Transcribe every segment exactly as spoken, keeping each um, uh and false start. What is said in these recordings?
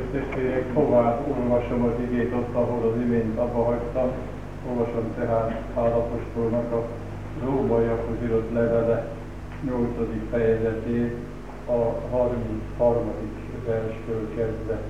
testvérek, tovább olvasom az igét ott, ahol az imént abba hagytam. Olvasom tehát Pál apostolnak a rómaiakhoz írott levele nyolcadik fejezetét, a harmincharmadik verstől kezdve.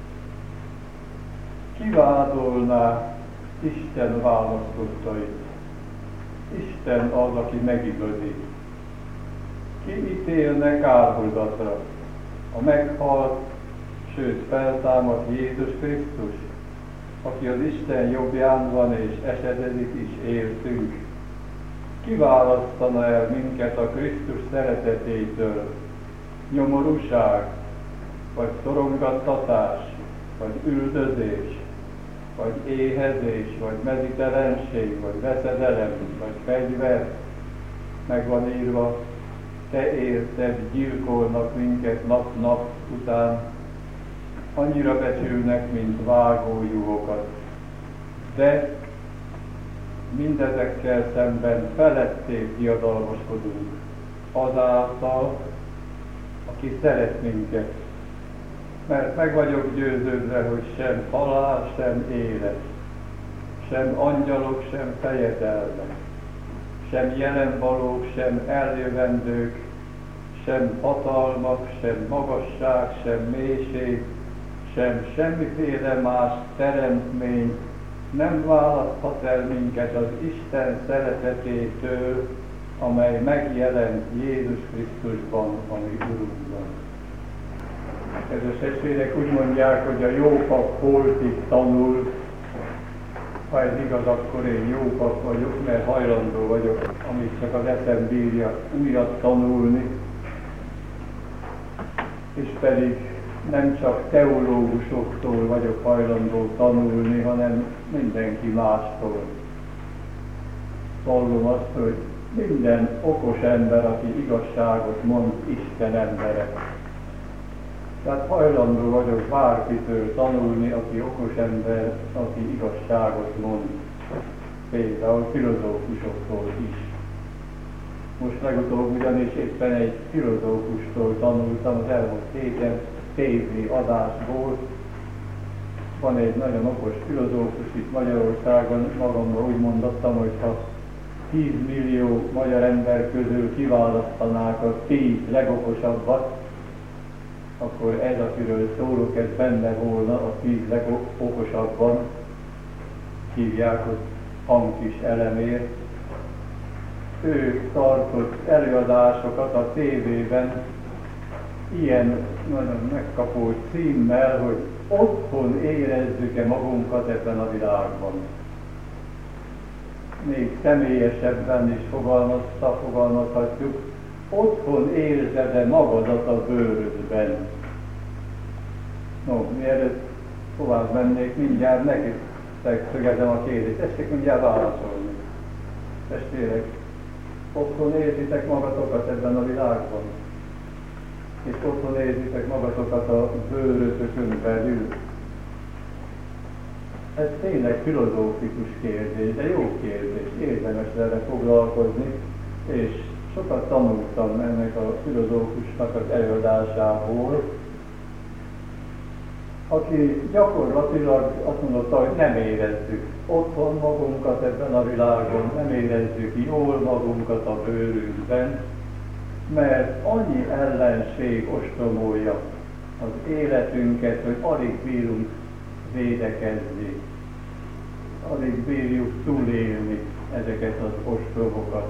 Ki vádolná Isten választottait? Isten az, aki megigazít. Ki ítélne kárhozatra? A meghalt, sőt feltámadt Jézus Krisztus, aki az Isten jobbján van és esedezik is értünk. Ki választana el minket a Krisztus szeretetétől? Nyomorúság, vagy szorongattatás, vagy üldözés, vagy éhezés, vagy mezítelenség, vagy veszedelem, vagy fegyver? Meg van írva, te érted, gyilkolnak minket nap-nap után, annyira becsülnek, mint vágójuhokat. De mindezekkel szemben felettébb diadalmaskodunk azáltal, aki szeret minket. Mert meg vagyok győződve, hogy sem halál, sem élet, sem angyalok, sem fejedelmek, sem jelenvalók, sem eljövendők, sem hatalmak, sem magasság, sem mélység, sem semmiféle más teremtmény nem választhat el minket az Isten szeretetétől, amely megjelent Jézus Krisztusban, a mi Urunkban. Kedves testvérek, úgy mondják, hogy a jó pap holtig tanul. Ha ez igaz, akkor én jó pap vagyok, mert hajlandó vagyok, amit csak az eszem bírja, újat tanulni, és pedig nem csak teológusoktól vagyok hajlandó tanulni, hanem mindenki mástól. Hallom azt, hogy minden okos ember, aki igazságot mond, Isten embere. Tehát hajlandó vagyok bárkitől tanulni, aki okos ember, aki igazságot mond. Például filozófusoktól is. Most legutóbb ugyanis éppen egy filozófustól tanultam az elmúlt héten té vé adásból. Van egy nagyon okos filozófus itt Magyarországon, magamról úgy mondottam, hogy ha tíz millió magyar ember közül kiválasztanák a tíz legokosabbat, akkor ez, akiről szólok, ez benne volna a tíz legokosabban, hívják, hogy Hankis Elemér. Ő tartott előadásokat a tévében ilyen nagyon megkapó címmel, hogy otthon érezzük-e magunkat ebben a világban. Még személyesebben is fogalmazta, fogalmazhatjuk, otthon érzed-e magadat a bőrödben? No, mielőtt tovább mennék, mindjárt neki szögezem a kérdést, tessék mindjárt válaszolni. Testvérek, otthon érzitek magatokat ebben a világban? És otthon érzitek magatokat a bőrötökön belül? Ez tényleg filozófikus kérdés, de jó kérdés, érdemes vele foglalkozni, és sokat tanultam ennek a filozófusnak az előadásából, aki gyakorlatilag azt mondotta, hogy nem érezzük otthon magunkat ebben a világon, nem érezzük jól magunkat a bőrünkben, mert annyi ellenség ostromolja az életünket, hogy alig bírunk védekezni, alig bírjuk túlélni ezeket az ostromokat.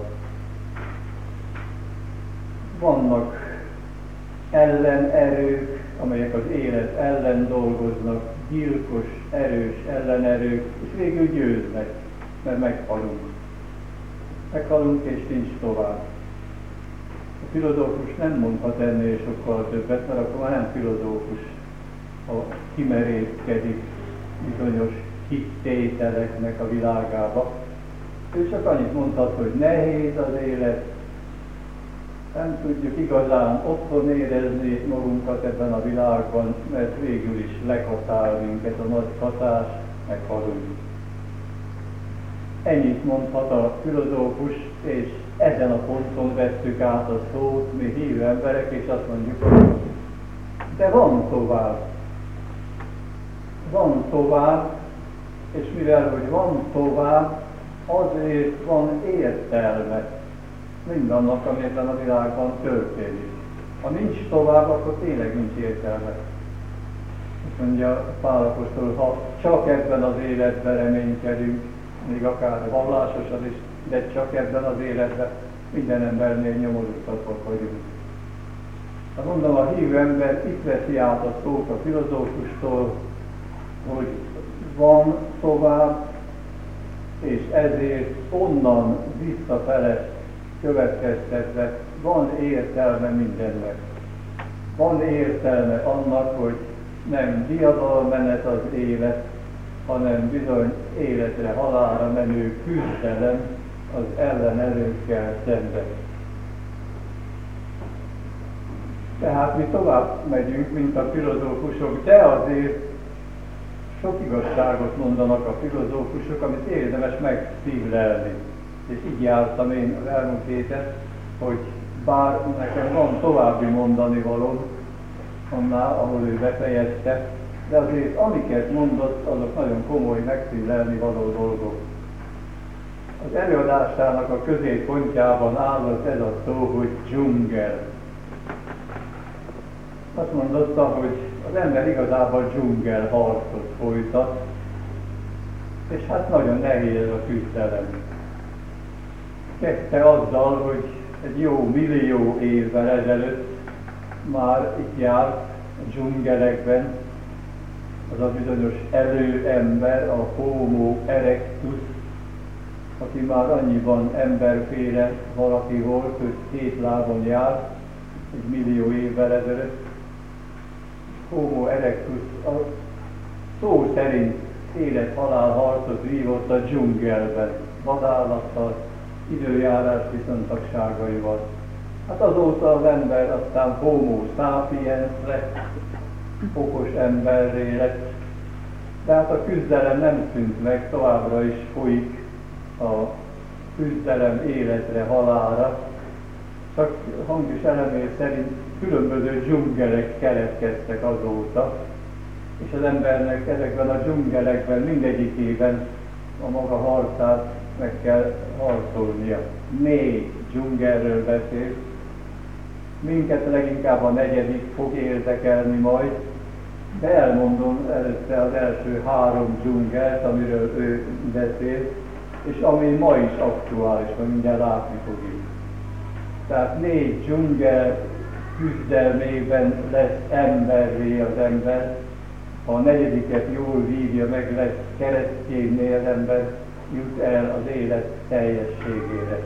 Vannak ellenerők, amelyek az élet ellen dolgoznak, gyilkos, erős ellenerők, és végül győznek, mert meghalunk. Meghalunk, és nincs tovább. A filozófus nem mondhat ennél sokkal többet, mert akkor már nem filozófus, ha kimerészkedik bizonyos hittételeknek a világába. Ő csak annyit mondhat, hogy nehéz az élet, nem tudjuk igazán otthon érezni magunkat ebben a világban, mert végül is leghatár minket a nagy hatás, meghalunk. Ennyit mondhat a filozófus, és ezen a ponton vesszük át a szót, mi hívő emberek, és azt mondjuk, hogy de van tovább. van tovább, és mivel hogy van tovább, azért van értelme mindannak, ami ebben a világban történik. Ha nincs tovább, akkor tényleg nincs értelme. Azt mondja Pál apostol, ha csak ebben az életben reménykedünk, még akár vallásosan is, de csak ebben az életben minden embernél nyomorultatok vagyunk. Hát mondom, a hívő ember itt veszi át a szót a filozófustól, hogy van tovább, és ezért onnan visszafele következtetve van értelme mindennek. Van értelme annak, hogy nem diadalmenet az élet, hanem bizony életre, halálra menő küzdelem az ellenerőkkel szemben. Tehát mi tovább megyünk, mint a filozófusok, de azért sok igazságot mondanak a filozófusok, amit érdemes megszívlelni. És így jártam én az elmúlt héten, hogy bár nekem van további mondani való, annál, ahol ő befejezte, de azért amiket mondott, azok nagyon komoly megszívlelni való dolgok. Az előadásának a középpontjában állott ez a szó, hogy dzsungel. Azt mondotta, hogy az ember igazából dzsungel harcot folytat, és hát nagyon nehéz a küzdelem. Kezdte azzal, hogy egy jó millió évvel ezelőtt már itt járt a dzsungelekben az a bizonyos előember, a Homo erectus, aki már annyiban emberféle valaki volt, hogy két lábon járt, egy millió évvel ezelőtt. Homo erectus a szó szerint élet-halál harcot vívott a dzsungelben, vadállattal, időjárás viszontagságaival. Hát azóta az ember aztán Homo sapiens lett, okos emberré lett, de hát a küzdelem nem szűnt meg, továbbra is folyik a küzdelem életre, halálra, csak hangos elemér szerint különböző dzsungelek keletkeztek azóta, és az embernek ezekben a dzsungelekben mindegyikében a maga harcát meg kell harcolnia. Négy dzsungelről beszél, minket leginkább a negyedik fog érdekelni majd, de elmondom előtte az első három dzsungelt, amiről ő beszél, és ami ma is aktuális, mert mindjárt látni fogjuk. Tehát négy dzsungel küzdelmében lesz emberré az ember, ha a negyediket jól vívja meg, lesz keresztjénnél az ember, jut el az élet teljességére.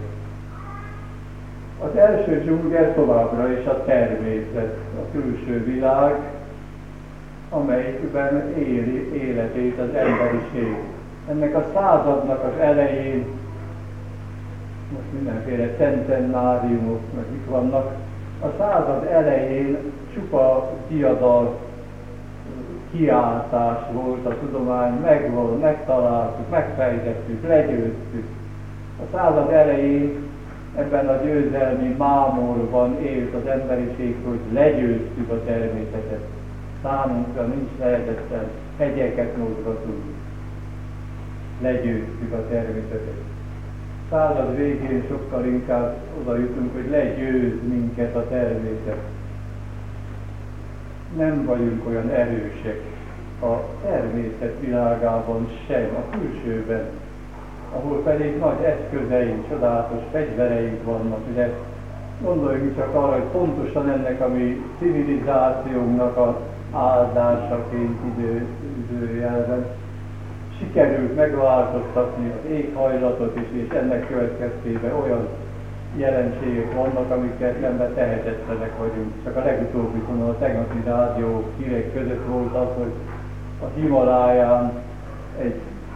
Az első dzsungel továbbra is a természet, a külső világ, amelyikben éli életét az emberiség. Ennek a századnak az elején, most mindenféle centenáriumok, meg mik vannak, a század elején csupa diadal kiáltás volt a tudomány, megvan, megtaláltuk, megfejtettük, legyőztük. A század elején ebben a győzelmi mámorban élt az emberiség, hogy legyőztük a természetet. Számunkra nincs lehetetlen, hegyeket mozgatunk. Legyőztük a természetet. Század végén sokkal inkább oda jutunk, hogy legyőz minket a természet. Nem vagyunk olyan erősek a természet világában sem, a külsőben, ahol pedig nagy eszközeink, csodálatos fegyvereink vannak, de gondoljunk csak arra, hogy pontosan ennek a mi civilizációnknak az áldásaként idő, időjelben sikerült megváltoztatni az éghajlatot is, és ennek következtében olyan jelenségek vannak, amikkel szemben tehetetlenek vagyunk. Csak a legutóbbi szóval a tegnapi rádió hírek között volt az, hogy a Himaláján egy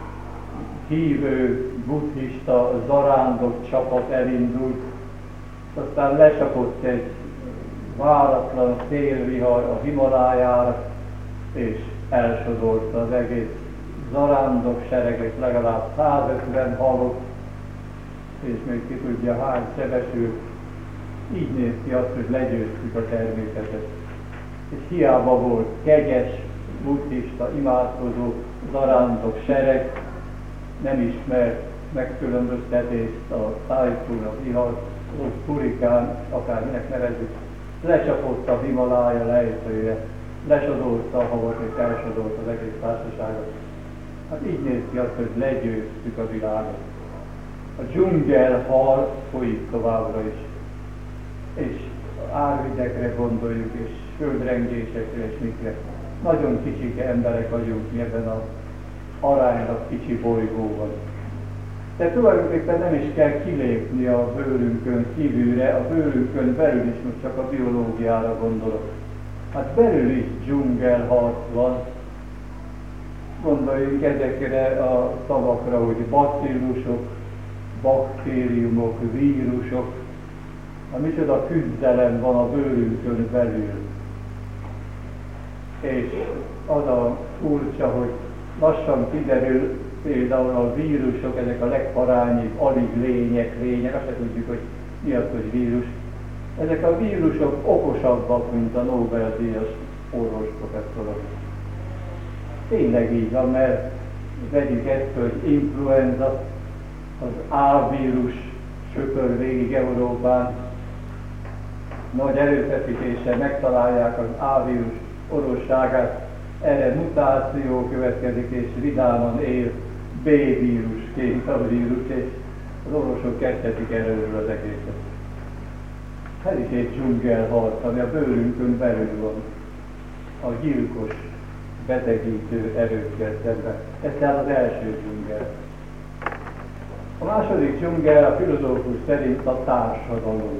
hívő buddhista zarándok csapat elindult, aztán lecsapott egy váratlan szélvihar a Himalájára, és elsodorta az egész zarándok sereget, legalább százötven halott, és még ki tudja hány sebesült. Így néz ki az, hogy legyőztük a természetet. És hiába volt kegyes, buddhista, imádkozó, zarándok sereg nem ismert megkülönböztetést a tájfun, a vihar, a hurikán, akárminek nevezzük, lecsapott a Himalája lejtője, lesodorta a havat és elsodorta az egész társaságot. Hát így néz ki az, hogy legyőztük a világot. A dzsungelharc folyik továbbra is, és árvidekre gondoljuk, és földrengésekre, és mikre. Nagyon kicsike emberek vagyunk mi ebben az aránylag kicsi bolygóban. De tulajdonképpen nem is kell kilépni a bőrünkön kívülre, a bőrünkön belül is, most csak a biológiára gondolok. Hát belül is dzsungelharc van. Gondoljunk ezekre a szavakra, hogy bacillusok, baktériumok, vírusok, a micsoda küzdelem van a bőrünkön belül. És az a furcsa, hogy lassan kiderül, például a vírusok, ezek a legparányibb, alig lények, lények, azt se tudjuk, hogy mi az, hogy vírus. Ezek a vírusok okosabbak, mint a Nobel-díjas orvos professzorok. Tényleg így van, mert vegyük ezt, hogy influenza, az A-vírus söpör végig Európán, nagy erőfeszítéssel megtalálják az A-vírus orvosságát, erre mutáció következik, és vidáman él B-vírusként a vírus, és az orvosok kezdhetik előről az egészet. Ez is egy dzsungelharc, ami a bőrünkön belül van, a gyilkos, betegítő erőkkel szemben. Ez tehát az első dzsungel. A második dzsungel a filozófus szerint a társadalom.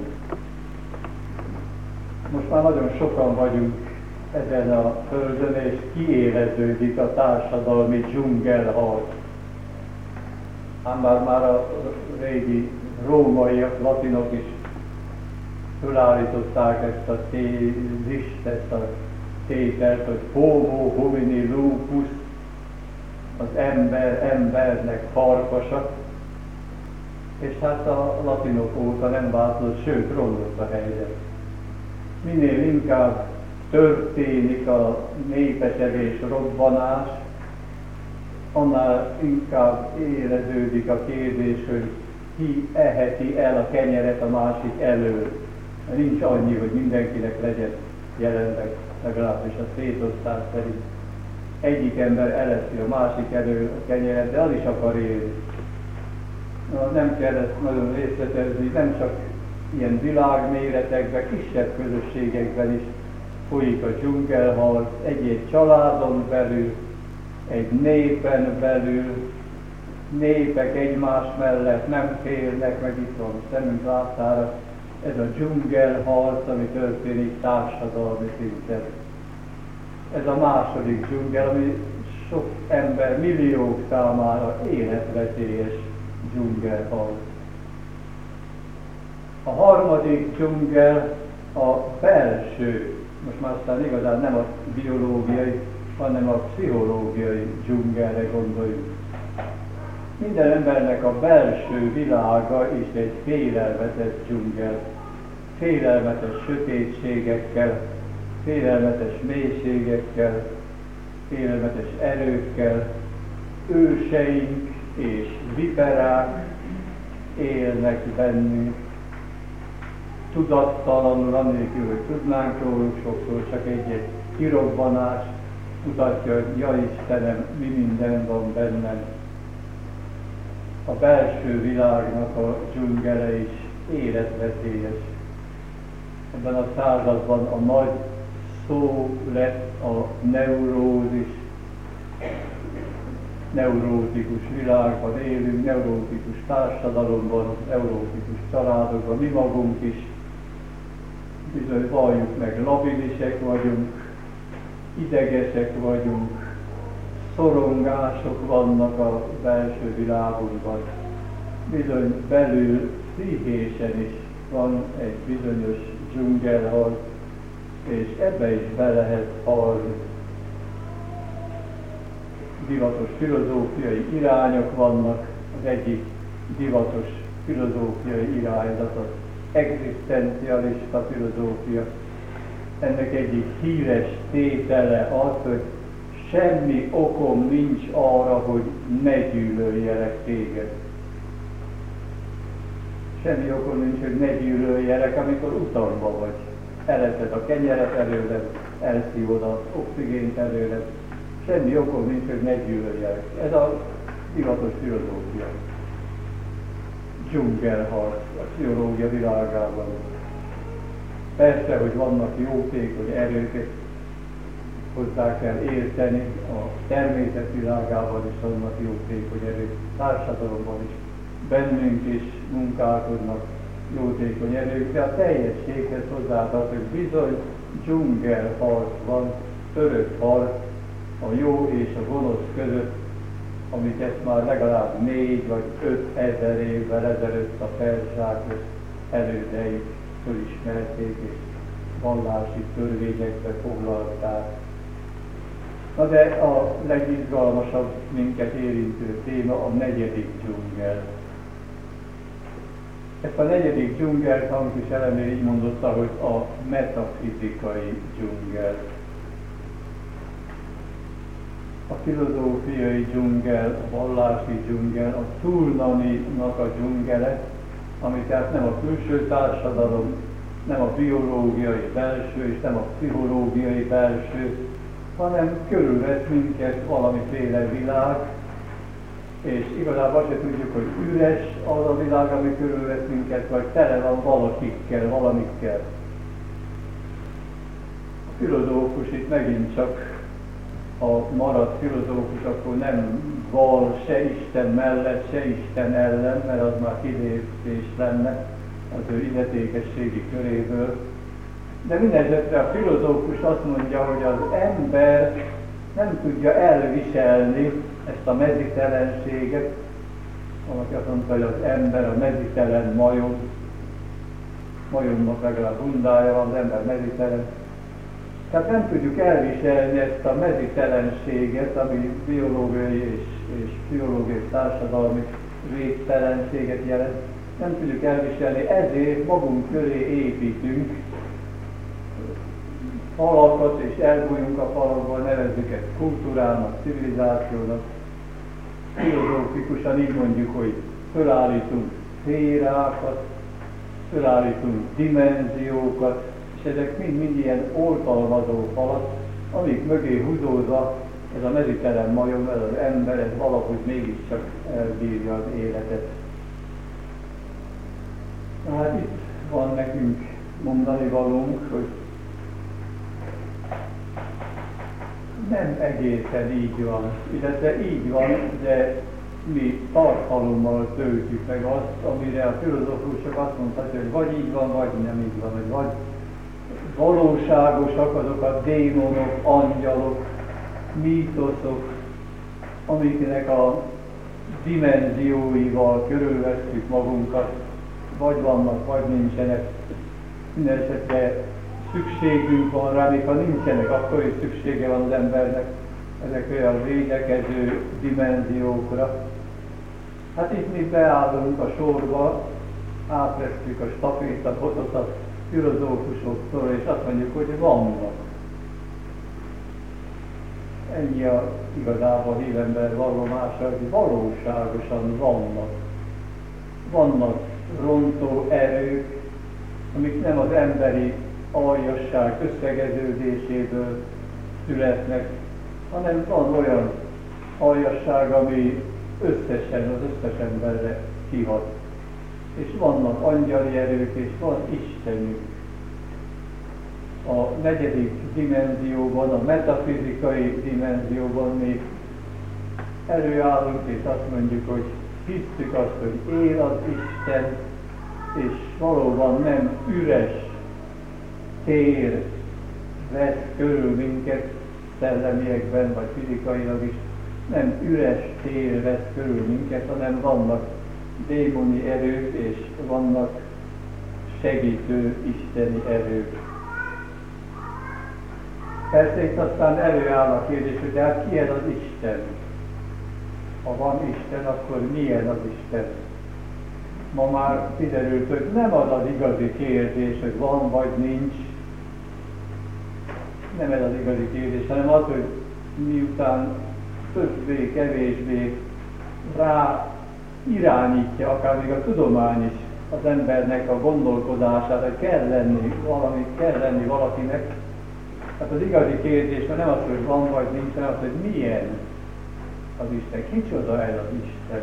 Most már nagyon sokan vagyunk ezen a földön, és kiéleződik a társadalmi dzsungelharc. Ám már, már a régi rómaiak, latinok is fölállították ezt a tézist, ezt a tételt, hogy homo homini lupus, az ember embernek farkasa, és hát a latinok óta nem változott, sőt romlott a helyzet. Minél inkább történik a népesedés, robbanás, annál inkább éreződik a kérdés, hogy ki eheti el a kenyeret a másik elől. Nincs annyi, hogy mindenkinek legyen jelenleg, legalábbis a szétosztás szerint. Egyik ember eleszi a másik elől a kenyeret, de az is akar élni. Na, nem kell ezt nagyon részletezni, nem csak ilyen világméretekben, kisebb közösségekben is folyik a dzsungelharc, egy-egy családon belül, egy népen belül, népek egymás mellett nem félnek, meg itt van szemünk láttára, ez a dzsungelharc, ami történik társadalmi szinten. Ez a második dzsungel, ami sok ember, milliók számára életveszélyes dzsungelharc. A harmadik dzsungel a belső, most már aztán igazán nem a biológiai, hanem a pszichológiai dzsungelre gondoljuk. Minden embernek a belső világa is egy félelmetes dzsungel, félelmetes sötétségekkel, félelmetes mélységekkel, félelmetes erőkkel, őseink és viperák élnek bennünk, tudattalanul, annélkül, hogy tudnánk róluk, sokszor csak egy-egy kirobbanás mutatja, hogy ja Istenem, mi minden van bennem. A belső világnak a dzsungele is életveszélyes. Ebben a században a nagy szó lett a neurózis. Neurótikus világban élünk, neurótikus társadalomban, neurótikus családokban, mi magunk is bizony valljuk meg, labilisek vagyunk, idegesek vagyunk, szorongások vannak a belső világunkban. Bizony belül pszichésen is van egy bizonyos dzsungelharc, és ebbe is be lehet halni. Divatos filozófiai irányok vannak, az egyik divatos filozófiai irányzat az egzisztencialista filozófia. Ennek egyik híres tétele az, hogy semmi okom nincs arra, hogy ne gyűlöljelek téged. Semmi okom nincs, hogy ne gyűlöljelek, amikor utamba vagy. Eleszed a kenyeret előled, elszívod az oxigént előled. Semmi okom nincs, hogy ne gyűlöljelek. Ez a divatos filozófia. Dzsungelharc a pszichológia világában. Persze, hogy vannak jótékony erők, hozzá kell érteni, a természet világában is vannak jótékony erők, társadalomban is, bennünk is munkálkodnak jótékony erők, de a teljességhez hozzátartozik, hogy bizony dzsungelharc van, örök harc a jó és a gonosz között, amit ezt már legalább négy vagy öt ezer évvel ezelőtt a perzsák elődeik fölismerték és vallási törvényekbe foglalták. Na de a legizgalmasabb minket érintő téma a negyedik dzsungel. Ezt a negyedik dzsungelt Hankis Elemér így mondotta, hogy a metafizikai dzsungel. A filozófiai dzsungel, a vallási dzsungel, a Tulnani-nak a dzsungele, ami tehát nem a külső társadalom, nem a biológiai belső és nem a pszichológiai belső, hanem körülvesz minket valamiféle világ, és igazából azt se tudjuk, hogy üres az a világ, ami körülvesz minket, vagy tele van valakikkel, valamikkel. A filozófus itt megint csak, ha marad filozófus, akkor nem val se Isten mellett, se Isten ellen, mert az már kilépés lenne az ő illetékességi köréből. De mindenesetre a filozófus azt mondja, hogy az ember nem tudja elviselni ezt a mezitelenséget. Valaki azt mondta, hogy az ember a mezitelen majom. Majomnak legalább bundája van, az ember mezitelen. Tehát nem tudjuk elviselni ezt a mezitelenséget, ami biológiai és, és pszichológiai társadalmi végtelenséget jelent. Nem tudjuk elviselni, ezért magunk köré építünk falakat, és elbújunk a falakból, nevezzük ezt kultúrának, civilizációnak. Filozófikusan így mondjuk, hogy fölállítunk szférákat, fölállítunk dimenziókat, és ezek mind-mind ilyen oltalmazó falak, amik mögé húzódva ez a mezitelen majom, ez az ember, ez valahogy mégiscsak elbírja az életet. Hát itt van nekünk mondani valónk, hogy nem egészen így van, illetve így van, de mi tartalommal töltjük meg azt, amire a filozófusok azt mondhatják, hogy vagy így van, vagy nem így van, vagy vagy valóságosak azok a démonok, angyalok, mítoszok, amiknek a dimenzióival körülvesszük magunkat, vagy vannak, vagy nincsenek. Mindenesetre szükségünk van rá, még ha nincsenek, akkor is szüksége van az embernek ezekre a védekező dimenziókra. Hát itt mi beállunk a sorba, átvesztjük a stafétabotot a filozófusoktól, és azt mondjuk, hogy vannak. Ennyi a igazából hívember vallomása, hogy valóságosan vannak. Vannak rontó erők, amik nem az emberi aljasság összegeződéséből születnek, hanem van olyan aljasság, ami összesen, az összes emberre kihat. És vannak angyali erők, és van Istenük. A negyedik dimenzióban, a metafizikai dimenzióban még előállunk, és azt mondjuk, hogy hisztük azt, hogy él az Isten, és valóban nem üres tér vesz körül minket, szellemiekben vagy fizikailag is, nem üres tér vesz körül minket, hanem vannak démoni erők, és vannak segítő isteni erők. Persze itt aztán előáll a kérdés, hogy hát ki ez az Isten? Ha van Isten, akkor milyen az Isten? Ma már kiderült, hogy nem az az igazi kérdés, hogy van vagy nincs. Nem ez az igazi kérdés, hanem az, hogy miután többé-kevésbé rá irányítja, akár még a tudomány is az embernek a gondolkodását, hogy kell lenni valami, kell lenni valakinek. Hát az igazi kérdés nem az, hogy van vagy nincs, hanem az, hogy milyen az Isten, kicsoda ez az Isten.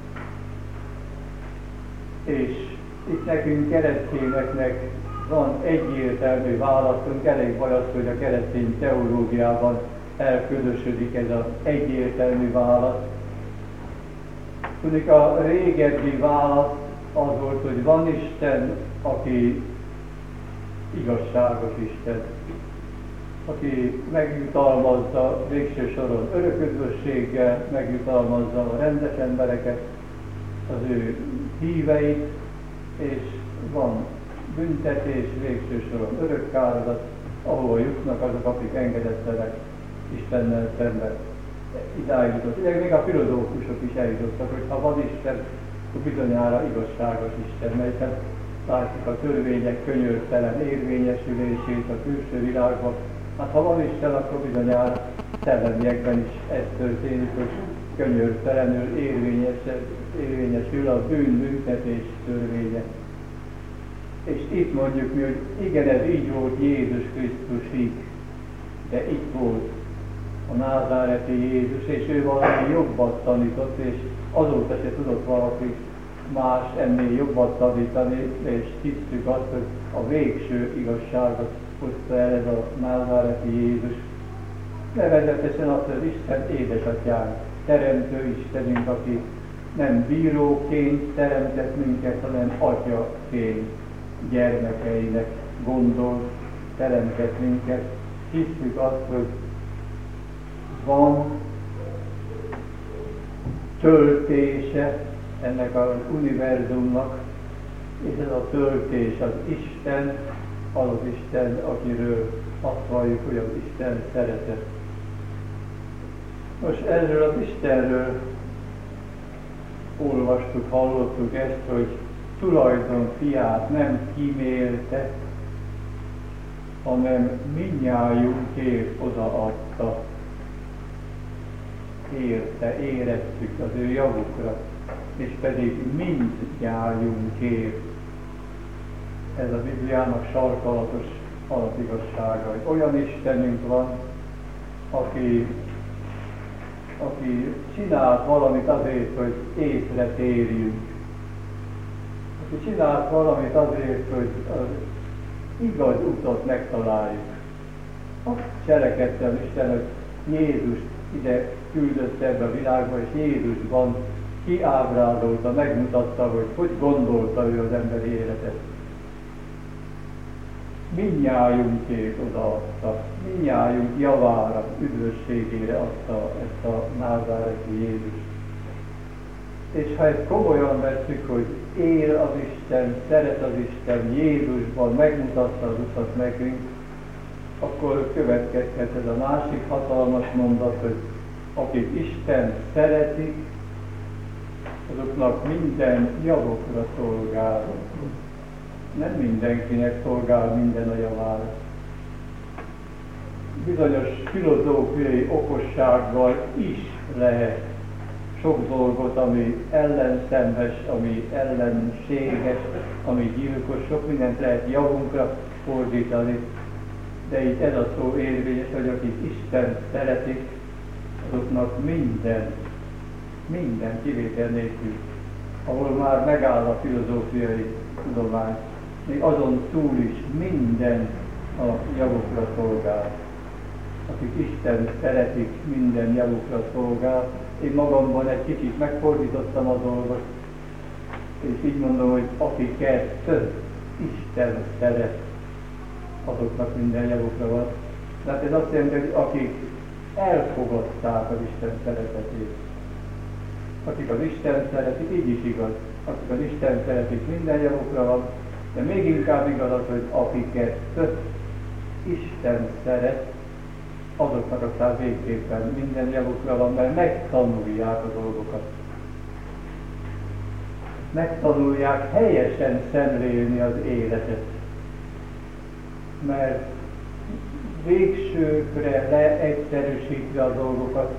És itt nekünk keresztényeknek van egyértelmű választunk, elég baj az, hogy a keresztény teológiában elködösödik ez az egyértelmű válasz. Tudjuk, a régebbi válasz az volt, hogy van Isten, aki igazságos Isten, aki megjutalmazza végső soron öröködvösséggel, megjutalmazza a rendes embereket, az ő híveit, és van büntetés, végső soron örökkározat, ahova jutnak azok, akik engedetlenek Istennel szemben. Idáig jutott. Ugye még a filozófusok is eljutottak, hogy ha van Isten, akkor bizonyára igazságos Isten, mert látjuk a törvények könyörtelen érvényesülését a külső világban. Hát ha van Isten, akkor bizonyára szellemiekben is ez történik, hogy könyörtelenül érvényesül a bűn-büntetés törvénye. És itt mondjuk mi, hogy igen, ez így volt Jézus Krisztusig, de itt volt a názáreti Jézus, és ő valami jobbat tanított, és azóta se tudott valaki más ennél jobbat tanítani, és hisztük azt, hogy a végső igazságot hozta el ez a názáreti Jézus. Nevezetesen azt, hogy Isten édesatyánk, teremtő Istenünk, aki nem bíróként teremtett minket, hanem atyaként gyermekeinek gondol, teremtett minket. Hisztük azt, hogy van töltése ennek az univerzumnak, és ez a töltés az Isten, az az Isten, akiről azt valljuk, hogy az Isten szeretet. Most erről az Istenről olvastuk, hallottuk ezt, hogy tulajdon fiát nem kímélte, hanem mindnyájunkért odaadta. Érte, éreztük az ő javukra, és pedig mindnyájunkért. Ez a Bibliának sarkalatos alapigazsága, hogy olyan Istenünk van, aki, aki csinált valamit azért, hogy észre térjünk. Aki csinált valamit azért, hogy az igaz utat megtaláljuk. Azt cselekedte az Isten, hogy Jézust ide küldözte ebbe a világba, és Jézusban kiábrázolta, megmutatta, hogy hogy gondolta ő az emberi életet. Mindnyájunkért odaadta, mindnyájunk javára, üdvösségére adta ezt a názáreti Jézust. És ha ezt komolyan vesszük, hogy él az Isten, szeret az Isten, Jézusban megmutatta az utat nekünk, akkor következhet ez a másik hatalmas mondat, hogy akik Isten szeretik, azoknak minden javukra szolgál. Nem mindenkinek szolgál minden a javára. Bizonyos filozófiai okossággal is lehet sok dolgot, ami ellenszenves, ami ellenséges, ami gyilkos, sok mindent lehet javunkra fordítani. De itt ez a szó érvényes, hogy akik Isten szeretik, azoknak minden, minden kivétel nélkül, ahol már megáll a filozófiai tudomány, még azon túl is minden a javukra szolgál. Akik Isten szeretik, minden javukra szolgál. Én magamban egy kicsit megfordítottam a dolgot, és így mondom, hogy akiket Isten szeret, azoknak minden javukra van. Tehát ez azt jelenti, hogy akik elfogadták az Isten szeretetét. Akik az Isten szeretik, így is igaz. Akik az Isten szeretik, minden javukra van, de még inkább igaz az, hogy akiket Isten szeret, azoknak aztán végképpen minden javukra van, mert megtanulják a dolgokat. Megtanulják helyesen szemlélni az életet. Mert végsőkre leegyszerűsítve a dolgokat,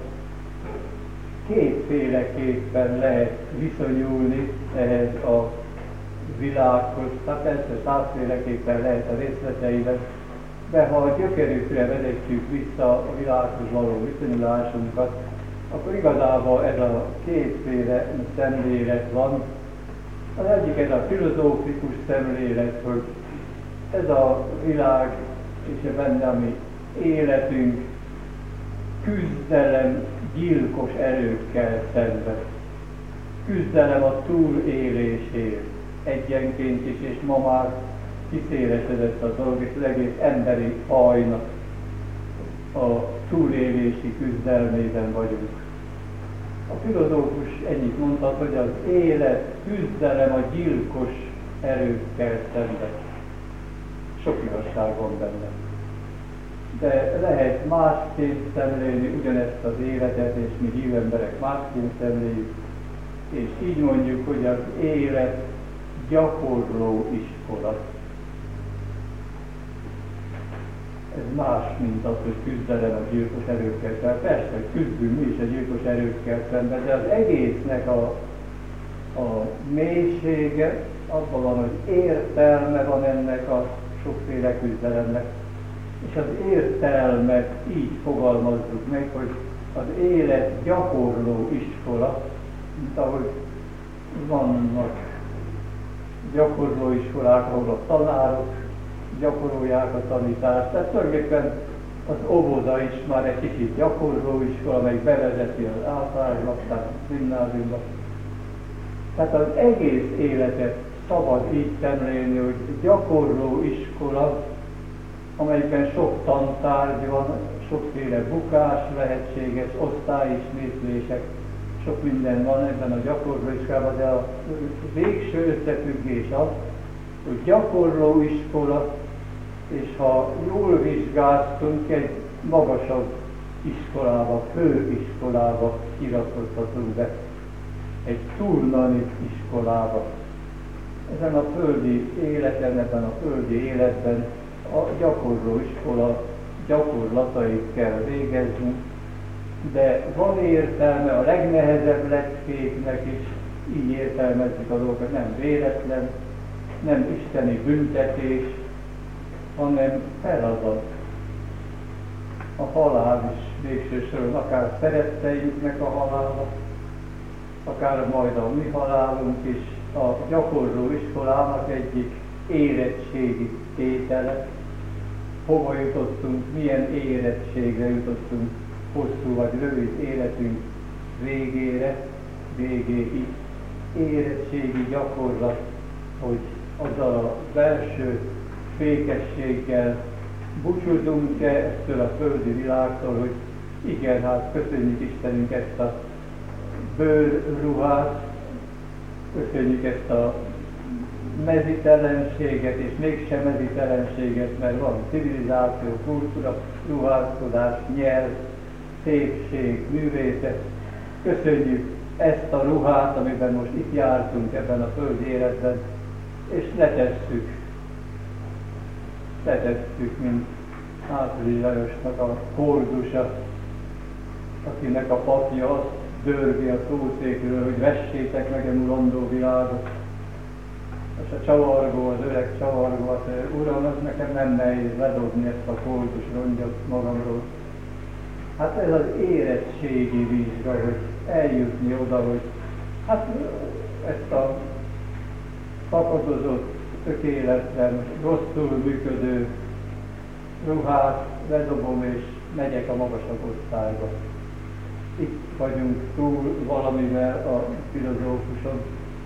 kétféleképpen lehet viszonyulni ehhez a világhoz, tehát persze százféleképpen lehet a részleteiben, de ha a gyökerükre vezetjük vissza a világhoz való viszonyulásunkat, akkor igazából ez a kétféle szemlélet van. Az egyik ez a filozófikus szemlélet, hogy ez a világ és benne a mi életünk küzdelem gyilkos erőkkel szemben. Küzdelem a túlélésért egyenként is, és ma már kiszélesedett a dolog, és az egész emberi fajnak a túlélési küzdelmében vagyunk. A filozófus ennyit mondhat, hogy az élet küzdelem a gyilkos erőkkel szemben. Sok igazság van benne. De lehet másként szemlélni ugyanezt az életet, és mi hívő emberek másként szemléljük, és így mondjuk, hogy az élet gyakorló iskola. Ez más, mint az, hogy küzdelem a gyilkos erőkkel. Persze, hogy küzdünk mi is a gyilkos erőkkel szemben, de az egésznek a, a mélysége abban van, hogy értelme van ennek a sokféle küzdelemnek. És az értelmet így fogalmazzuk meg, hogy az élet gyakorló iskola, mint ahogy vannak gyakorló iskolák, ahol a tanárok gyakorolják a tanítást. Tehát tulajdonképpen az óvoda is már egy kicsit gyakorló iskola, amely bevezeti az általános tehát a gimnáziumba. Tehát az egész életet szabad így szemlélni, hogy gyakorló iskola, amelyben sok tantárgy van, sokféle bukás lehetséges, osztályismétlések, sok minden van ebben a gyakorlóiskolában, de a végső összefüggés az, hogy gyakorlóiskola, és ha jól vizsgáztunk, egy magasabb iskolába, főiskolába iratkozhatunk be, egy túlnani iskolába. Ezen a földi életen, ebben a földi életben a gyakorlóiskola gyakorlatait kell végezni, de van értelme a legnehezebb letkéknek is, így értelmezzük a dolgokat, nem véletlen, nem isteni büntetés, hanem feladat. A halál is végső soron, akár szeretteinknek a halála, akár majd a mi halálunk is a gyakorló iskolának egyik érettségi tétele. Hova jutottunk, milyen érettségre jutottunk hosszú vagy rövid életünk végére, végéig. Érettségi gyakorlat, hogy azzal a belső fékességgel búcsúzunk-e ettől a földi világtól, hogy igen, hát köszönjük Istenünk ezt a bőrruhát, köszönjük ezt a mezitelenséget, és mégsem mezitelenséget, mert van civilizáció, kultúra, ruházkodás, nyelv, szépség, művészet. Köszönjük ezt a ruhát, amiben most itt jártunk ebben a földi életben, és letesszük, letesszük, mint Átri Lajosnak a kordusa, akinek a papja azt dörgi a szószékről, hogy vessétek meg a mulandó világot. És a csavargó, az öreg csavargó, azt mondja, Uram, az nekem nem nehéz ledobni ezt a koldus rongyot magamról. Hát ez az érettségi vizsga, hogy eljutni oda, hogy hát ezt a tapadozott, tökéletlen, rosszul működő ruhát ledobom és megyek a magasabb osztályba. Itt vagyunk túl valamivel a filozófuson.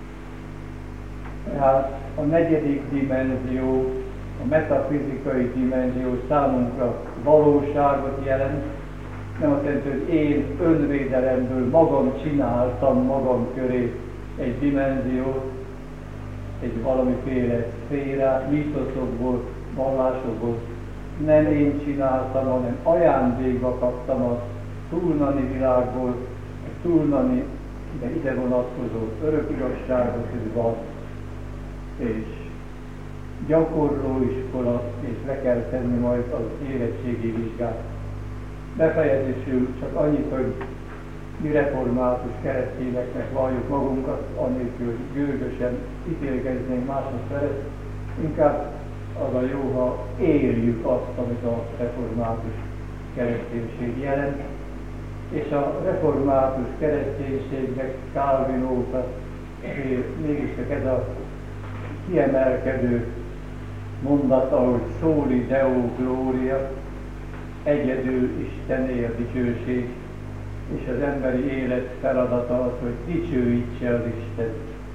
Tehát a negyedik dimenzió, a metafizikai dimenzió számunkra valóságot jelent. Nem azt jelenti, hogy én önvédelemből magam csináltam magam köré egy dimenziót, egy valamiféle szférát, mítoszokból, vallásokból. Nem én csináltam, hanem ajándékba kaptam a túlnani világból, a túlnani, de ide vonatkozó örök igazságot, hogy van. És gyakorlóiskola, és le kell tenni majd az érettségi vizsgát. Befejezésül csak annyit, hogy mi református keresztényeknek valljuk magunkat, anélkül, hogy gőgösen ítélkeznénk mások felett, inkább az a jó, ha éljük azt, amit a református kereszténység jelent, és a református kereszténységnek Calvin óta mégiscsak ez a kiemelkedő mondata, hogy Soli Deo Gloria, egyedül Istené a dicsőség, és az emberi élet feladata az, hogy dicsőítse az Isten.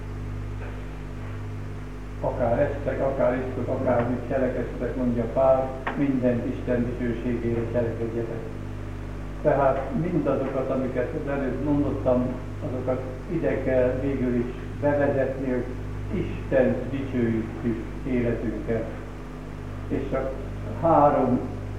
Akár esztek, akár isztok, akár mit cselekedtek, mondja Pál, mindent Isten dicsőségére cselekedjetek. Tehát mindazokat, amiket az előbb mondottam, azokat ide kell végül is bevezetni, hogy Istent dicsőítjük életünkkel. És csak három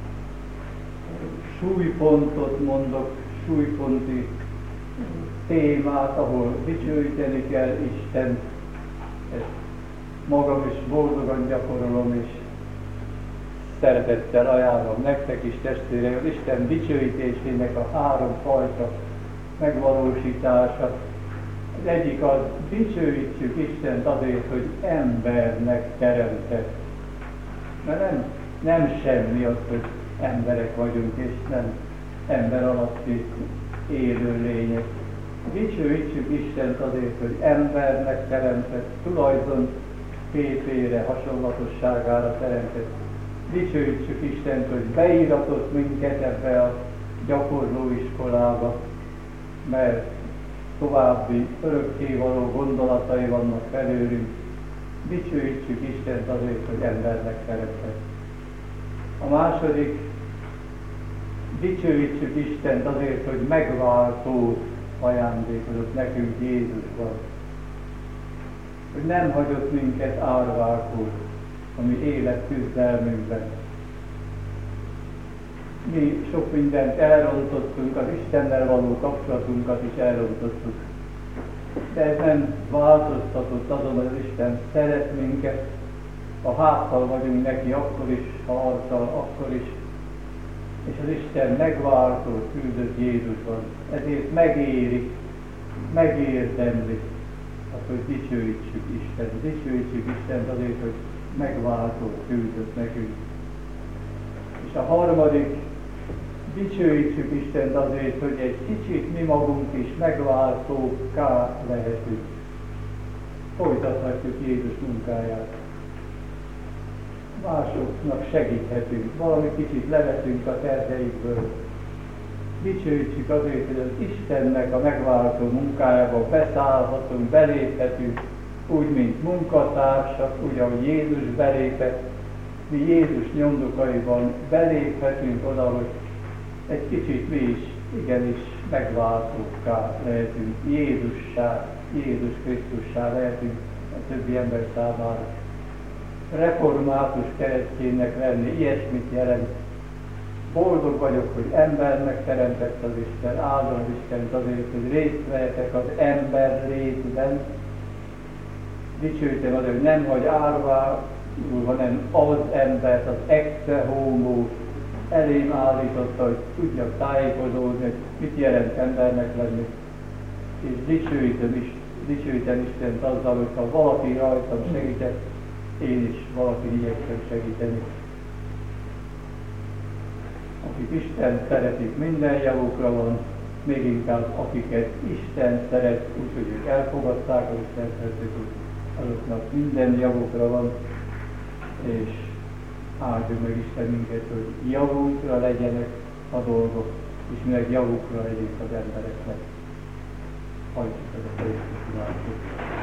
súlypontot mondok, súlyponti témát, ahol dicsőíteni kell Istent. Ezt magam is boldogan gyakorolom, és szeretettel ajánlom nektek is, testvérek, az Isten dicsőítésének a három fajta megvalósítása. Az egyik az, dicsőítsük Istent azért, hogy embernek teremtett. Mert nem, nem semmi az, hogy emberek vagyunk, és nem ember alatti élő lények. Dicsőítsük Istent azért, hogy embernek teremtett, tulajdon képére, hasonlatosságára teremtett. Dicsőítsük Istent, hogy beíratott minket ebbe a gyakorlóiskolába, mert további örökkévaló gondolatai vannak felőlünk. Dicsőítsük Istent azért, hogy embernek teremtett. A második, dicsőítsük Istent azért, hogy megváltót ajándékozott nekünk Jézusban. Hogy nem hagyott minket árváltó a mi életküzdelmünkben. Mi sok mindent elrontottunk, az Istennel való kapcsolatunkat is elrontottuk. De ez nem változtatott azon, hogy az Isten szeret minket, a háttal vagyunk neki akkor is, ha arccal akkor is, és az Isten megváltót küldött Jézusban. Ezért megéri, megérdemli azt, hogy dicsőítsük Istent. Dicsőítsük Istent azért, hogy megváltót küldött nekünk. És a harmadik, dicsőítsük Istent azért, hogy egy kicsit mi magunk is megváltókká lehetünk. Folytathatjuk Jézus munkáját. Másoknak segíthetünk, valami kicsit leveszünk a terheikből. Dicsőítsük azért, hogy az Istennek a megváltó munkájába beszállhatunk, beléphetünk, úgy, mint munkatársak, úgy, ahogy Jézus belépett, mi Jézus nyomdokaiban beléphetünk oda, hogy egy kicsit mi is igenis megváltókká lehetünk, Jézussá, Jézus Krisztussá lehetünk a többi ember számára. Református kereszténynek lenni ilyesmit jelent. Boldog vagyok, hogy embernek teremtett az Isten, áldom az Istent azért, hogy részt vehetek az ember létben. Dicsőítem azért, hogy nem hagy árvául, hanem az embert, az exe homo elém állította, hogy tudjak tájékozódni, hogy mit jelent embernek lenni. És dicsőítem, is, dicsőítem Istent azzal, hogy ha valaki rajtam segített, én is valaki igyekszem segíteni. Akik Isten szeretik, minden javukra van, még inkább akiket Isten szeret, úgyhogy ők elfogadták az Isten szeretetét, azoknak minden javukra van, és áldja meg Isten minket, hogy javunkra legyenek a dolgok, és meg javukra legyünk az embereknek. Hagyjuk ez a Krisztus imádkozást.